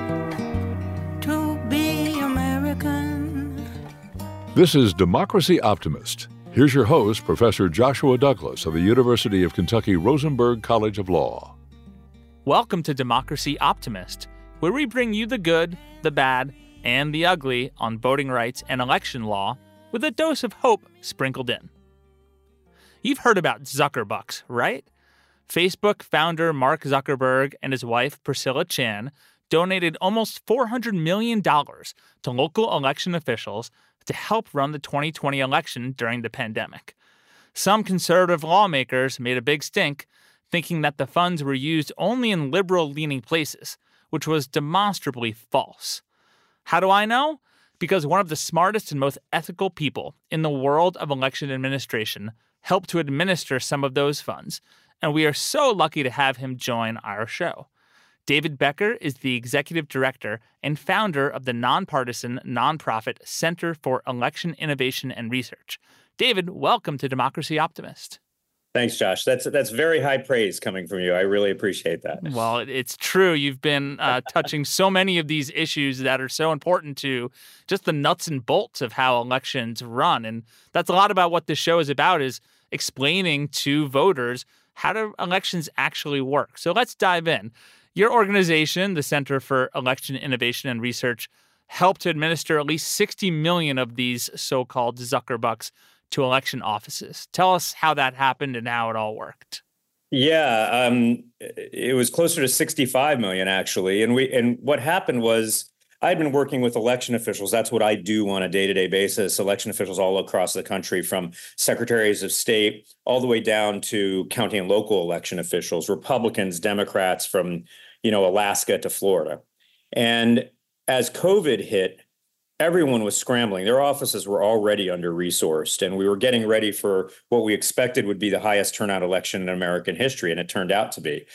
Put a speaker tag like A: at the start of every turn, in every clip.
A: to be American.
B: This is Democracy Optimist. Here's your host, Professor Joshua Douglas of the University of Kentucky Rosenberg College of Law.
C: Welcome to Democracy Optimist, where we bring you the good, the bad, and the ugly on voting rights and election law with a dose of hope sprinkled in. You've heard about Zuckerbucks, right? Facebook founder Mark Zuckerberg and his wife Priscilla Chan donated almost $400 million to local election officials to help run the 2020 election during the pandemic. Some conservative lawmakers made a big stink, thinking that the funds were used only in liberal-leaning places, which was demonstrably false. How do I know? Because one of the smartest and most ethical people in the world of election administration helped to administer some of those funds, and we are so lucky to have him join our show. David Becker is the executive director and founder of the nonpartisan nonprofit Center for Election Innovation and Research. David, welcome to Democracy Optimist.
D: Thanks, Josh. That's very high praise coming from you. I really appreciate that.
C: Well, it's true. You've been touching so many of these issues that are so important to just the nuts and bolts of how elections run. And that's a lot about what this show is about, is explaining to voters how do elections actually work. So let's dive in. Your organization, the Center for Election Innovation and Research, helped to administer at least 60 million of these so-called Zuckerbucks to election offices. Tell us how that happened and how it all worked.
D: Yeah, it was closer to 65 million, actually. And what happened was I'd been working with election officials. That's what I do on a day-to-day basis. Election officials all across the country, from secretaries of state all the way down to county and local election officials, Republicans, Democrats, from, Alaska to Florida. And as COVID hit, everyone was scrambling. Their offices were already under-resourced, and we were getting ready for what we expected would be the highest turnout election in American history, and it turned out to be.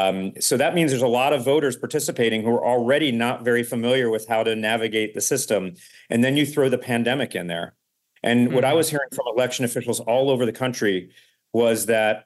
D: So that means there's a lot of voters participating who are already not very familiar with how to navigate the system. And then you throw the pandemic in there. And what I was hearing from election officials all over the country was that,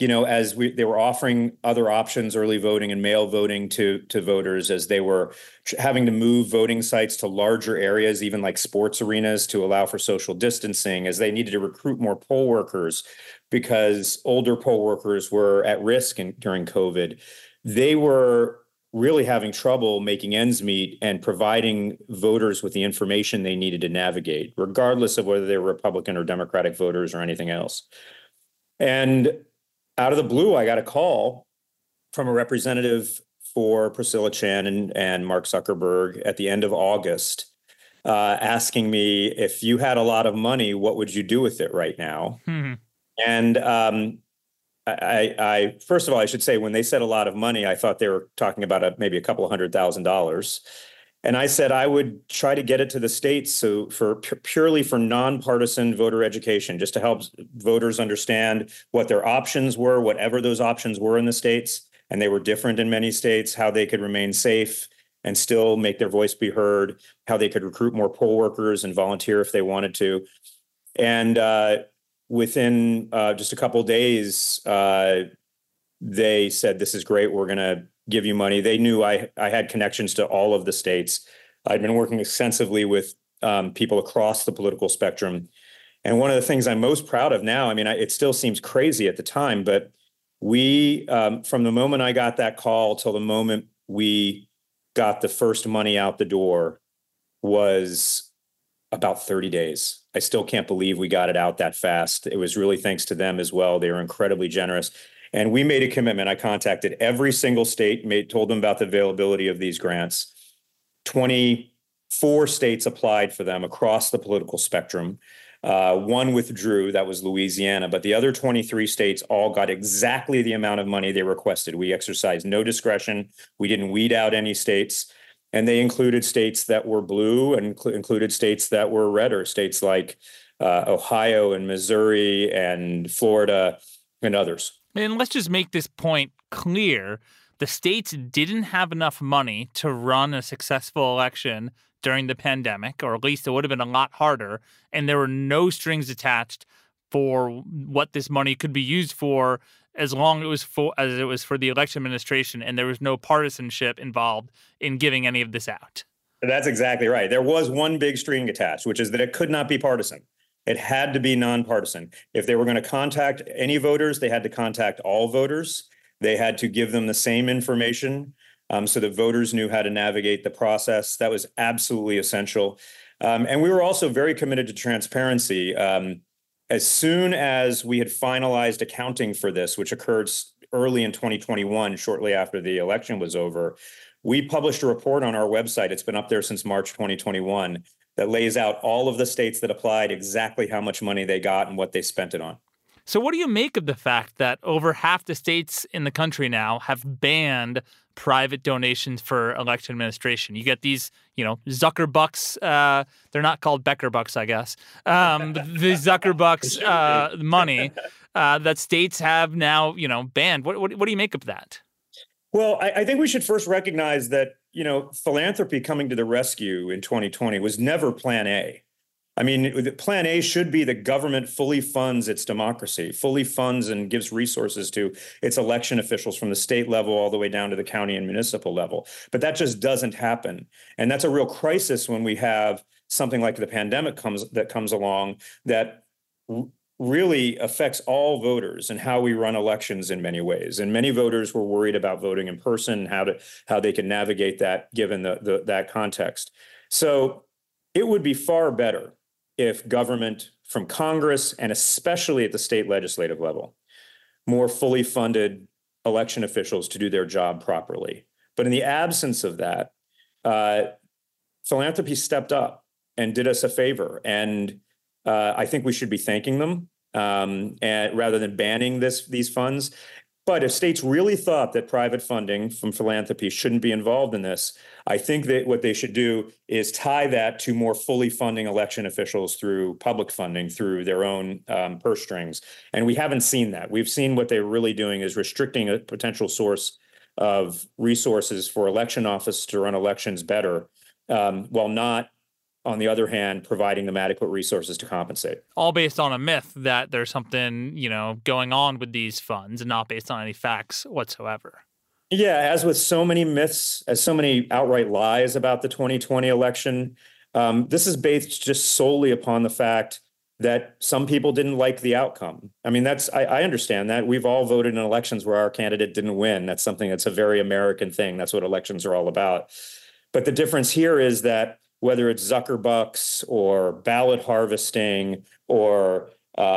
D: they were offering other options, early voting and mail voting to voters, as they were having to move voting sites to larger areas, even like sports arenas, to allow for social distancing, as they needed to recruit more poll workers because older poll workers were at risk during COVID. They were really having trouble making ends meet and providing voters with the information they needed to navigate, regardless of whether they were Republican or Democratic voters or anything else. And out of the blue, I got a call from a representative for Priscilla Chan and Mark Zuckerberg at the end of August, asking me, if you had a lot of money, what would you do with it right now? And I first of all, I should say, when they said a lot of money, I thought they were talking about maybe a couple of $100,000. And I said I would try to get it to the states, so purely for nonpartisan voter education, just to help voters understand what their options were, whatever those options were in the states, and they were different in many states, how they could remain safe and still make their voice be heard, how they could recruit more poll workers and volunteer if they wanted to. And within just a couple of days, they said, "This is great. We're going to give you money." They knew I had connections to all of the states. I'd been working extensively with people across the political spectrum. And one of the things I'm most proud of now, it still seems crazy at the time, but we, from the moment I got that call till the moment we got the first money out the door, was about 30 days. I still can't believe we got it out that fast. It was really thanks to them as well. They were incredibly generous. And we made a commitment. I contacted every single state, told them about the availability of these grants. 24 states applied for them across the political spectrum. One withdrew, that was Louisiana, but the other 23 states all got exactly the amount of money they requested. We exercised no discretion. We didn't weed out any states. And they included states that were blue and included states that were redder, states like Ohio and Missouri and Florida and others.
C: And let's just make this point clear. The states didn't have enough money to run a successful election during the pandemic, or at least it would have been a lot harder, and there were no strings attached for what this money could be used for as long as it was for the election administration and there was no partisanship involved in giving any of this out.
D: That's exactly right. There was one big string attached, which is that it could not be partisan. It had to be nonpartisan. If they were going to contact any voters, they had to contact all voters. They had to give them the same information so that voters knew how to navigate the process. That was absolutely essential. And we were also very committed to transparency. As soon as we had finalized accounting for this, which occurred early in 2021, shortly after the election was over, we published a report on our website. It's been up there since March 2021 that lays out all of the states that applied, exactly how much money they got and what they spent it on.
C: So what do you make of the fact that over half the states in the country now have banned private donations for election administration? You get these, Zucker bucks. They're not called Becker bucks, I guess. The Zucker bucks money that states have now, banned. What do you make of that?
D: Well, I think we should first recognize that, philanthropy coming to the rescue in 2020 was never plan A. I mean, plan A should be the government fully funds its democracy, fully funds and gives resources to its election officials from the state level all the way down to the county and municipal level. But that just doesn't happen. And that's a real crisis when we have something like the pandemic comes along that really affects all voters and how we run elections in many ways. And many voters were worried about voting in person, how they can navigate that given that context. So it would be far better if government from Congress and especially at the state legislative level, more fully funded election officials to do their job properly. But in the absence of that, philanthropy stepped up and did us a favor. And I think we should be thanking them and rather than banning these funds. But if states really thought that private funding from philanthropy shouldn't be involved in this, I think that what they should do is tie that to more fully funding election officials through public funding, through their own purse strings. And we haven't seen that. We've seen what they're really doing is restricting a potential source of resources for election office to run elections better, while not, on the other hand, providing them adequate resources to compensate.
C: All based on a myth that there's something, going on with these funds and not based on any facts whatsoever.
D: Yeah, as with so many myths, as so many outright lies about the 2020 election, this is based just solely upon the fact that some people didn't like the outcome. I mean, I understand that. We've all voted in elections where our candidate didn't win. That's a very American thing. That's what elections are all about. But the difference here is that whether it's Zuckerbucks or ballot harvesting or,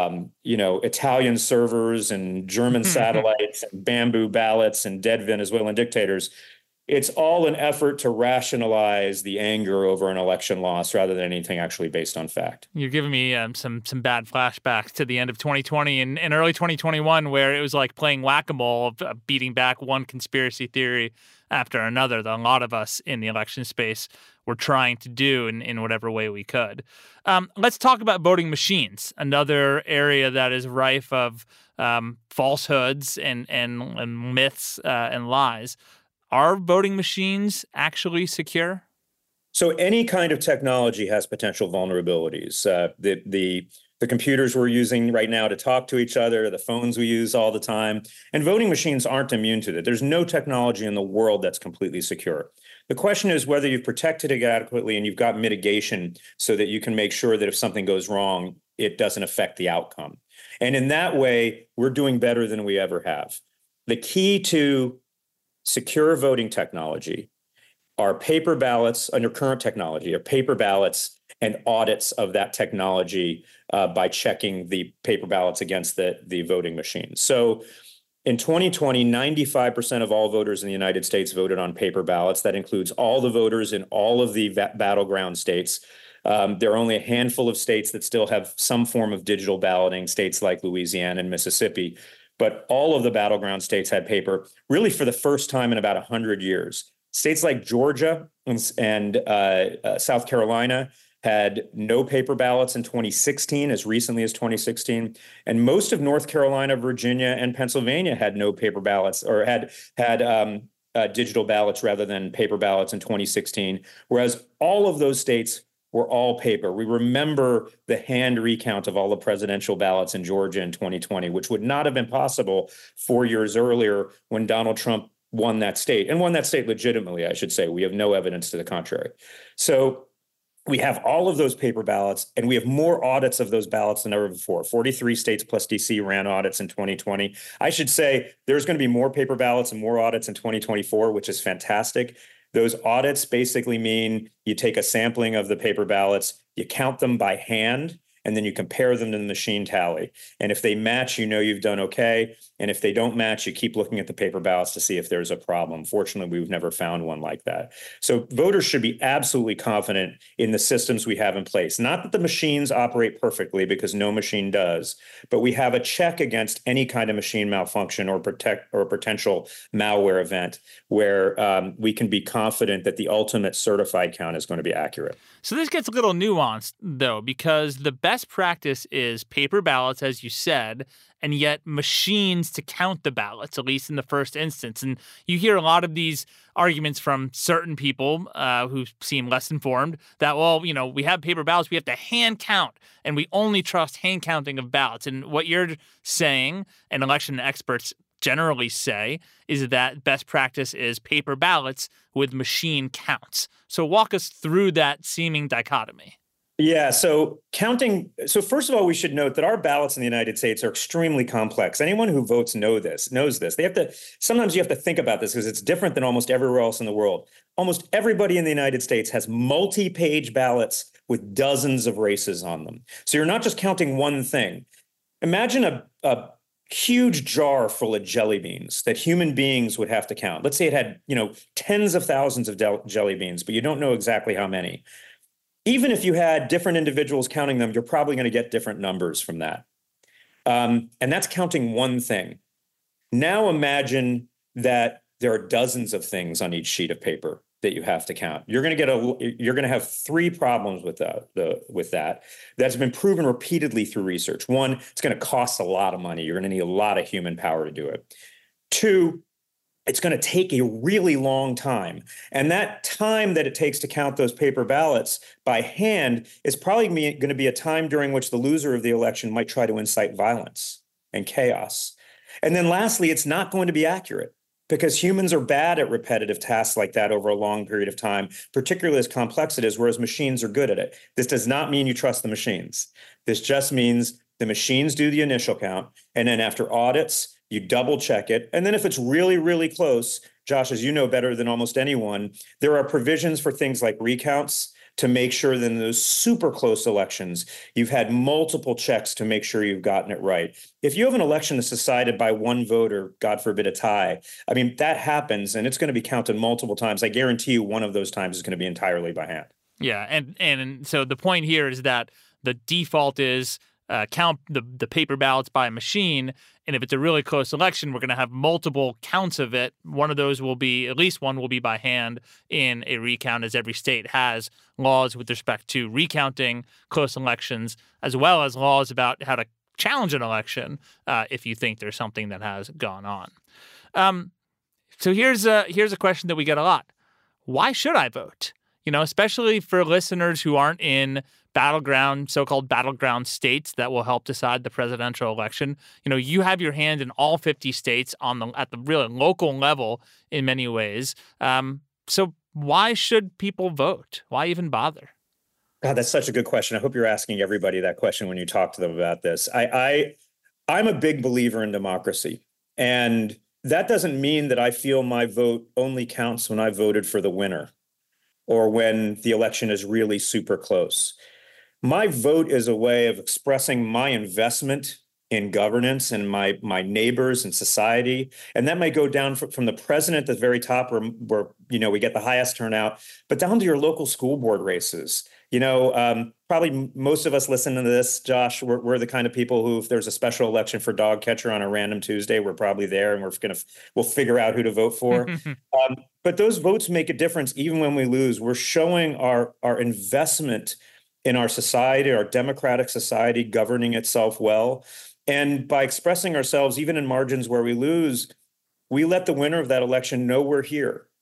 D: Italian servers and German satellites and bamboo ballots and dead Venezuelan dictators, it's all an effort to rationalize the anger over an election loss rather than anything actually based on fact.
C: You're giving me some bad flashbacks to the end of 2020 and early 2021, where it was like playing whack-a-mole, beating back one conspiracy theory after another that a lot of us in the election space were trying to do in whatever way we could. Let's talk about voting machines, another area that is rife of falsehoods and myths and lies. Are voting machines actually secure?
D: So any kind of technology has potential vulnerabilities. The computers we're using right now to talk to each other, the phones we use all the time, and voting machines aren't immune to that. There's no technology in the world that's completely secure. The question is whether you've protected it adequately and you've got mitigation so that you can make sure that if something goes wrong, it doesn't affect the outcome. And in that way, we're doing better than we ever have. The key to secure voting technology are paper ballots under current technology, or paper ballots and audits of that technology by checking the paper ballots against the voting machine. So in 2020, 95% of all voters in the United States voted on paper ballots. That includes all the voters in all of the battleground states. There are only a handful of states that still have some form of digital balloting, states like Louisiana and Mississippi. But all of the battleground states had paper, really for the first time in about 100 years. States like Georgia and South Carolina had no paper ballots in 2016, as recently as 2016. And most of North Carolina, Virginia, and Pennsylvania had no paper ballots, or had digital ballots rather than paper ballots in 2016, whereas all of those states were all paper. We remember the hand recount of all the presidential ballots in Georgia in 2020, which would not have been possible 4 years earlier when Donald Trump won that state, and won that state legitimately, I should say. We have no evidence to the contrary. So we have all of those paper ballots, and we have more audits of those ballots than ever before. 43 states plus DC ran audits in 2020. I should say there's going to be more paper ballots and more audits in 2024, which is fantastic. Those audits basically mean you take a sampling of the paper ballots, you count them by hand, and then you compare them to the machine tally. And if they match, you know you've done okay. And if they don't match, you keep looking at the paper ballots to see if there's a problem. Fortunately, we've never found one like that. So voters should be absolutely confident in the systems we have in place. Not that the machines operate perfectly, because no machine does, but we have a check against any kind of machine malfunction or potential malware event where we can be confident that the ultimate certified count is going to be accurate.
C: So this gets a little nuanced, though, because the best practice is paper ballots, as you said, and yet machines to count the ballots, at least in the first instance. And you hear a lot of these arguments from certain people who seem less informed that, well, you know, we have paper ballots, we have to hand count, and we only trust hand counting of ballots. And what you're saying, and election experts generally say, is that best practice is paper ballots with machine counts. So walk us through that seeming dichotomy.
D: Yeah, so counting. So first of all, we should note that our ballots in the United States are extremely complex. Anyone who votes knows this. They have to, sometimes you have to think about this because it's different than almost everywhere else in the world. Almost everybody in the United States has multi-page ballots with dozens of races on them. So you're not just counting one thing. Imagine a huge jar full of jelly beans that human beings would have to count. Let's say it had, tens of thousands of jelly beans, but you don't know exactly how many. Even if you had different individuals counting them, you're probably going to get different numbers from that. And that's counting one thing. Now imagine that there are dozens of things on each sheet of paper that you have to count. You're going to have three problems with that. That's been proven repeatedly through research. One, it's going to cost a lot of money. You're going to need a lot of human power to do it. Two, it's going to take a really long time. And that time that it takes to count those paper ballots by hand is probably going to be a time during which the loser of the election might try to incite violence and chaos. And then lastly, it's not going to be accurate, because humans are bad at repetitive tasks like that over a long period of time, particularly as complex it is, whereas machines are good at it. This does not mean you trust the machines. This just means the machines do the initial count, and then after audits, you double check it. And then if it's really, really close, Josh, as you know better than almost anyone, there are provisions for things like recounts to make sure that in those super close elections, you've had multiple checks to make sure you've gotten it right. If you have an election that's decided by one vote or, God forbid, a tie, I mean, that happens and it's going to be counted multiple times. I guarantee you one of those times is going to be entirely by hand.
C: Yeah, and so the point here is that the default is count the paper ballots by a machine. And if it's a really close election, we're going to have multiple counts of it. One of those will be, at least one will be by hand in a recount, as every state has laws with respect to recounting close elections, as well as laws about how to challenge an election if you think there's something that has gone on. So here's a question that we get a lot. Why should I vote? Especially for listeners who aren't in so-called battleground states that will help decide the presidential election. You have your hand in all 50 states at the really local level in many ways. So why should people vote? Why even bother?
D: God, that's such a good question. I hope you're asking everybody that question when you talk to them about this. I'm a big believer in democracy, and that doesn't mean that I feel my vote only counts when I voted for the winner or when the election is really super close. My vote is a way of expressing my investment in governance and my neighbors and society. And that might go down from the president at the very top where we get the highest turnout, but down to your local school board races. Probably most of us listening to this, Josh, we're the kind of people who, if there's a special election for dog catcher on a random Tuesday, we're probably there and we'll figure out who to vote for. But those votes make a difference even when we lose. We're showing our investment in our society, our democratic society governing itself well. And by expressing ourselves, even in margins where we lose, we let the winner of that election know we're here.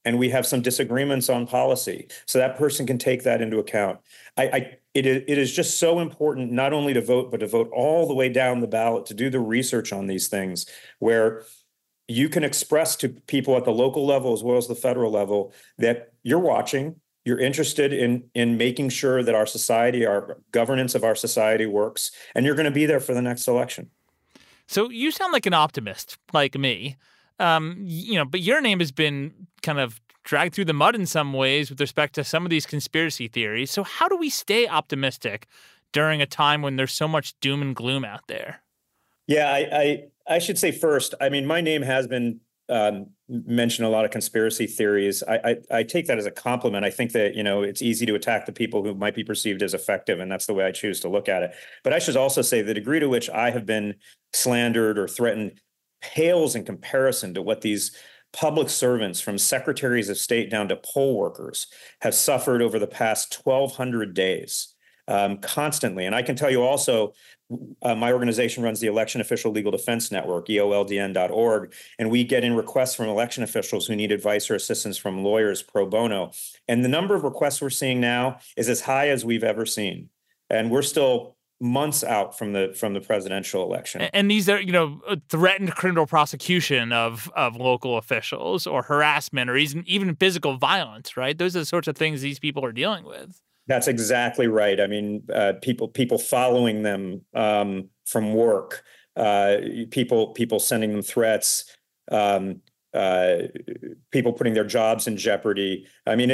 D: and we have some disagreements on policy. So that person can take that into account. It is just so important not only to vote, but to vote all the way down the ballot, to do the research on these things, where you can express to people at the local level as well as the federal level that you're watching, you're interested in making sure that our society, our governance of our society works, and you're going to be there for the next election.
C: So you sound like an optimist, like me. But your name has been kind of dragged through the mud in some ways with respect to some of these conspiracy theories. So how do we stay optimistic during a time when there's so much doom and gloom out there?
D: Yeah, I should say first, I mean, my name has been mentioned a lot of conspiracy theories. I take that as a compliment. I think that, it's easy to attack the people who might be perceived as effective, and that's the way I choose to look at it. But I should also say the degree to which I have been slandered or threatened pales in comparison to what these public servants, from secretaries of state down to poll workers, have suffered over the past 1,200 days. Constantly. And I can tell you also, my organization runs the Election Official Legal Defense Network, EOLDN.org, and we get in requests from election officials who need advice or assistance from lawyers pro bono. And the number of requests we're seeing now is as high as we've ever seen. And we're still months out from the presidential election.
C: And these are, threatened criminal prosecution of local officials, or harassment, or even physical violence, right? Those are the sorts of things these people are dealing with.
D: That's exactly right. I mean, people following them from work, people sending them threats, people putting their jobs in jeopardy. I mean,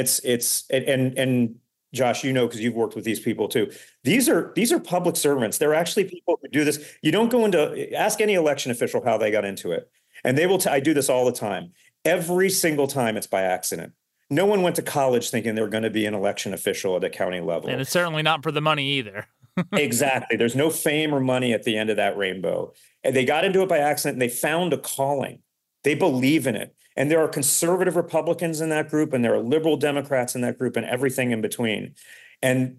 D: and Josh, because you've worked with these people too. These are public servants. They're actually people who do this. You don't go ask any election official how they got into it, and they will. I do this all the time. Every single time, it's by accident. No one went to college thinking they were going to be an election official at a county level.
C: And it's certainly not for the money either.
D: Exactly. There's no fame or money at the end of that rainbow. And they got into it by accident, and they found a calling. They believe in it. And there are conservative Republicans in that group, and there are liberal Democrats in that group, and everything in between. And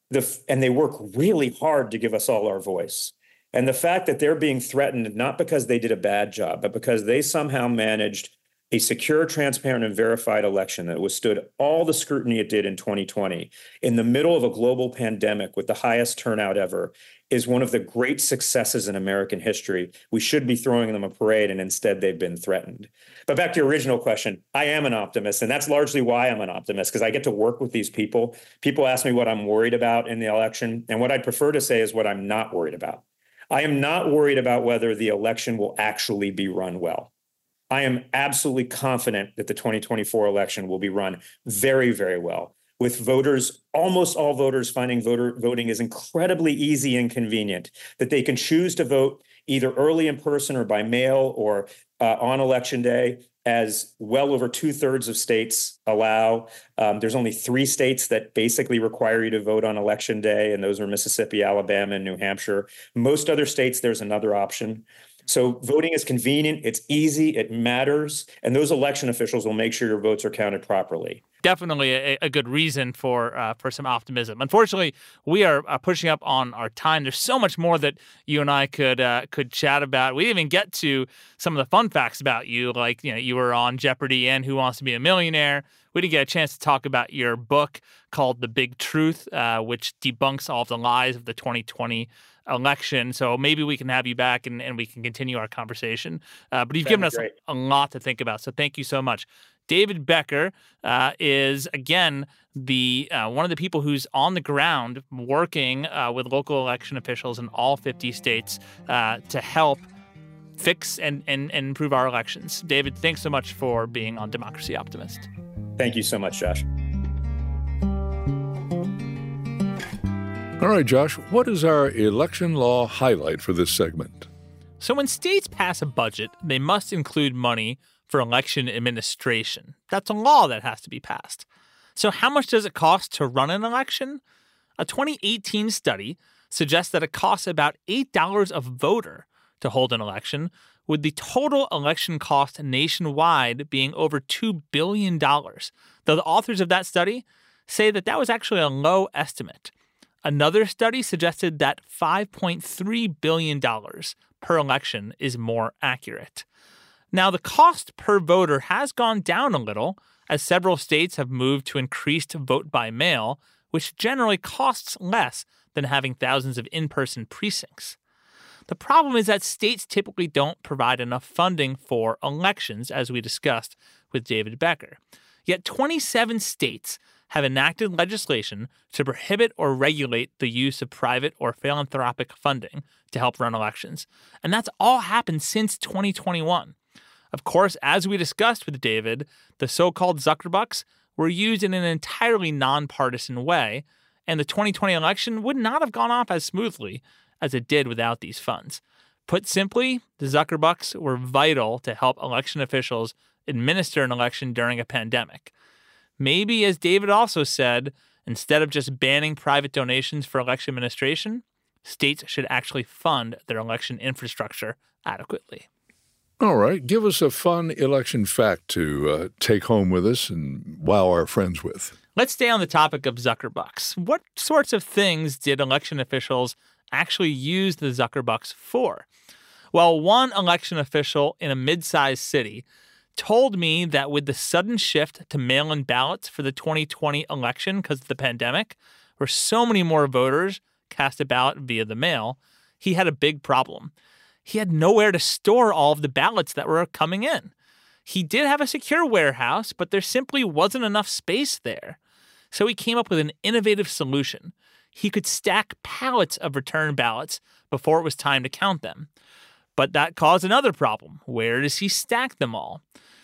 D: they work really hard to give us all our voice. And the fact that they're being threatened, not because they did a bad job, but because they somehow managed a secure, transparent, and verified election that withstood all the scrutiny it did in 2020 in the middle of a global pandemic with the highest turnout ever, is one of the great successes in American history. We should be throwing them a parade, and instead they've been threatened. But back to your original question, I am an optimist, and that's largely why I'm an optimist, because I get to work with these people. People ask me what I'm worried about in the election, and what I'd prefer to say is what I'm not worried about. I am not worried about whether the election will actually be run well. I am absolutely confident that the 2024 election will be run very, very well, with voters, almost all voters, finding voting is incredibly easy and convenient, that they can choose to vote either early in person or by mail or on election day, as well over 2/3 of states allow. There's only 3 states that basically require you to vote on election day, and those are Mississippi, Alabama, and New Hampshire. Most other states, there's another option. So voting is convenient, it's easy, it matters, and those election officials will make sure your votes are counted properly.
C: Definitely a good reason for some optimism. Unfortunately, we are pushing up on our time. There's so much more that you and I could chat about. We didn't even get to some of the fun facts about you, like you were on Jeopardy and Who Wants to Be a Millionaire. We didn't get a chance to talk about your book called The Big Truth, which debunks all of the lies of the 2020 election. So maybe we can have you back and we can continue our conversation. But you've given us a lot to think about. So thank you so much. David Becker is, again, the one of the people who's on the ground working with local election officials in all 50 states to help fix and improve our elections. David, thanks so much for being on Democracy Optimist.
D: Thank you so much, Josh.
B: All right, Josh, what is our election law highlight for this segment?
C: So when states pass a budget, they must include money for election administration. That's a law that has to be passed. So how much does it cost to run an election? A 2018 study suggests that it costs about $8 a voter to hold an election, with the total election cost nationwide being over $2 billion. Though the authors of that study say that was actually a low estimate. Another study suggested that $5.3 billion per election is more accurate. Now, the cost per voter has gone down a little as several states have moved to increased vote by mail, which generally costs less than having thousands of in-person precincts. The problem is that states typically don't provide enough funding for elections, as we discussed with David Becker. Yet 27 states have enacted legislation to prohibit or regulate the use of private or philanthropic funding to help run elections. And that's all happened since 2021. Of course, as we discussed with David, the so-called Zuckerbucks were used in an entirely nonpartisan way, and the 2020 election would not have gone off as smoothly as it did without these funds. Put simply, the Zuckerbucks were vital to help election officials administer an election during a pandemic. Maybe, as David also said, instead of just banning private donations for election administration, states should actually fund their election infrastructure adequately.
B: All right. Give us a fun election fact to take home with us and wow our friends with.
C: Let's stay on the topic of Zuckerbucks. What sorts of things did election officials actually use the Zuckerbucks for? Well, one election official in a mid-sized city told me that with the sudden shift to mail-in ballots for the 2020 election because of the pandemic, where so many more voters cast a ballot via the mail, he had a big problem. He had nowhere to store all of the ballots that were coming in. He did have a secure warehouse, but there simply wasn't enough space there. So he came up with an innovative solution. He could stack pallets of return ballots before it was time to count them. But that caused another problem. Where does he stack them all?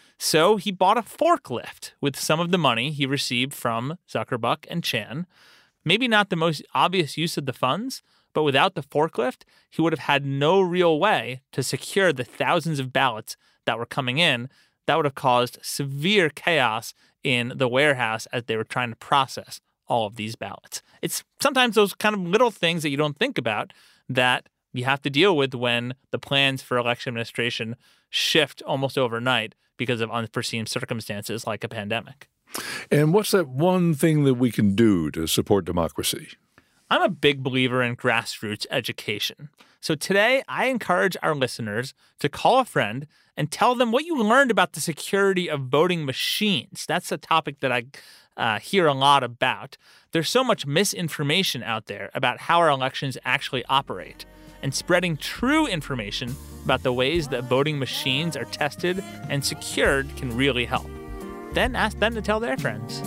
C: So he bought a forklift with some of the money he received from Zuckerbuck and Chan. Maybe not the most obvious use of the funds, but without the forklift, he would have had no real way to secure the thousands of ballots that were coming in. That would have caused severe chaos in the warehouse as they were trying to process all of these ballots. It's sometimes those kind of little things that you don't think about that you have to deal with when the plans for election administration shift almost overnight because of unforeseen circumstances like a pandemic.
B: And what's that one thing that we can do to support democracy?
C: I'm a big believer in grassroots education. So today, I encourage our listeners to call a friend and tell them what you learned about the security of voting machines. That's a topic that I hear a lot about. There's so much misinformation out there about how our elections actually operate. And spreading true information about the ways that voting machines are tested and secured can really help. Then ask them to tell their friends.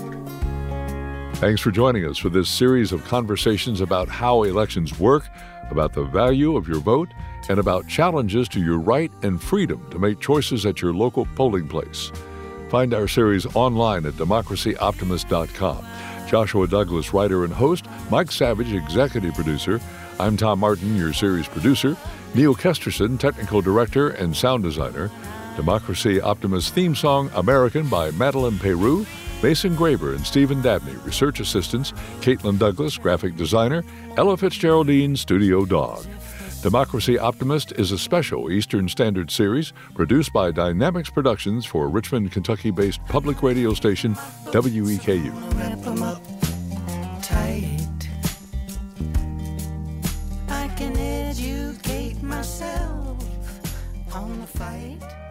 B: Thanks for joining us for this series of conversations about how elections work, about the value of your vote, and about challenges to your right and freedom to make choices at your local polling place. Find our series online at democracyoptimist.com. Joshua Douglas, writer and host, Mike Savage, executive producer. I'm Tom Martin, your series producer. Neil Kesterson, technical director and sound designer. Democracy Optimist theme song, American, by Madeline Peru. Mason Graber and Stephen Dabney, research assistants. Caitlin Douglas, graphic designer. Ella Fitzgeraldine, studio dog. Democracy Optimist is a special Eastern Standard series produced by Dynamics Productions for Richmond, Kentucky-based public radio station WEKU.
A: Wrap 'em up tight. I can educate myself on the fight.